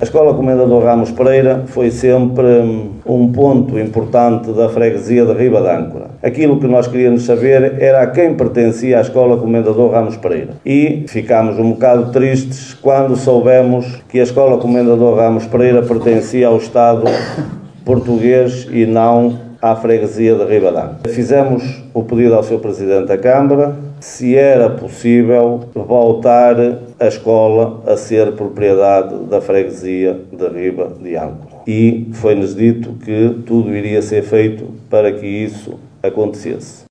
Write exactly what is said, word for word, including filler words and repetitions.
A Escola Comendador Ramos Pereira foi sempre um ponto importante da freguesia de Riba d'Âncora. Aquilo que nós queríamos saber era a quem pertencia a Escola Comendador Ramos Pereira. E ficámos um bocado tristes quando soubemos que a Escola Comendador Ramos Pereira pertencia ao Estado português e não à freguesia de Riba d'Âncora. Fizemos o pedido ao seu Presidente da Câmara se era possível voltar a escola a ser propriedade da freguesia de Riba de Âncora. E foi-nos dito que tudo iria ser feito para que isso acontecesse.